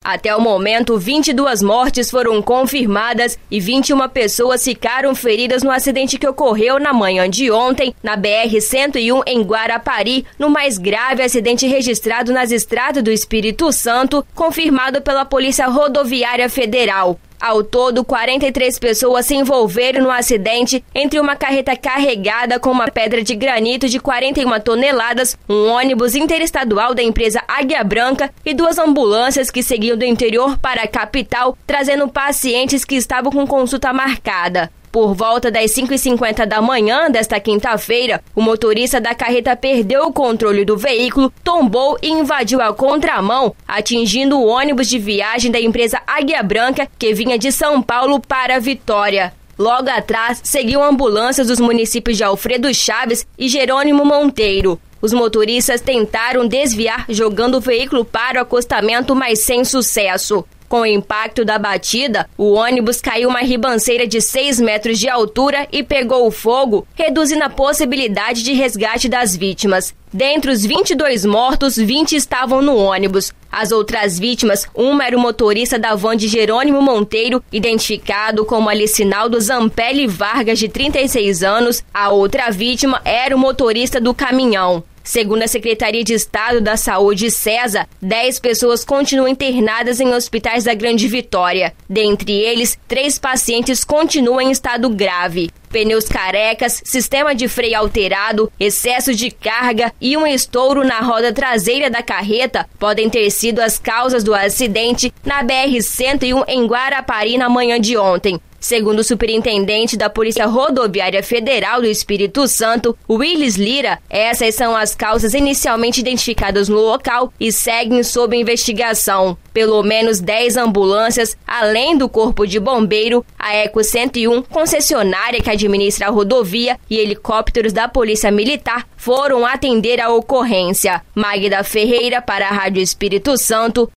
Até o momento, 22 mortes foram confirmadas e 21 pessoas ficaram feridas no acidente que ocorreu na manhã de ontem, na BR-101 em Guarapari, no mais grave acidente registrado nas estradas do Espírito Santo, confirmado pela Polícia Rodoviária Federal. Ao todo, 43 pessoas se envolveram no acidente, entre uma carreta carregada com uma pedra de granito de 41 toneladas, um ônibus interestadual da empresa Águia Branca e 2 ambulâncias que seguiam do interior para a capital, trazendo pacientes que estavam com consulta marcada. Por volta das 5h50 da manhã desta quinta-feira, o motorista da carreta perdeu o controle do veículo, tombou e invadiu a contramão, atingindo o ônibus de viagem da empresa Águia Branca, que vinha de São Paulo para Vitória. Logo atrás, seguiam ambulâncias dos municípios de Alfredo Chaves e Jerônimo Monteiro. Os motoristas tentaram desviar, jogando o veículo para o acostamento, mas sem sucesso. Com o impacto da batida, o ônibus caiu uma ribanceira de 6 metros de altura e pegou fogo, reduzindo a possibilidade de resgate das vítimas. Dentre os 22 mortos, 20 estavam no ônibus. As outras vítimas, uma era o motorista da van de Jerônimo Monteiro, identificado como Alicinaldo Zampelli Vargas, de 36 anos. A outra vítima era o motorista do caminhão. Segundo a Secretaria de Estado da Saúde, SESA, 10 pessoas continuam internadas em hospitais da Grande Vitória. Dentre eles, 3 pacientes continuam em estado grave. Pneus carecas, sistema de freio alterado, excesso de carga e um estouro na roda traseira da carreta podem ter sido as causas do acidente na BR-101 em Guarapari na manhã de ontem. Segundo o superintendente da Polícia Rodoviária Federal do Espírito Santo, Willis Lira, essas são as causas inicialmente identificadas no local e seguem sob investigação. Pelo menos 10 ambulâncias, além do Corpo de Bombeiro, a Eco 101, concessionária que administra a rodovia, e helicópteros da Polícia Militar foram atender a ocorrência. Magda Ferreira para a Rádio Espírito Santo,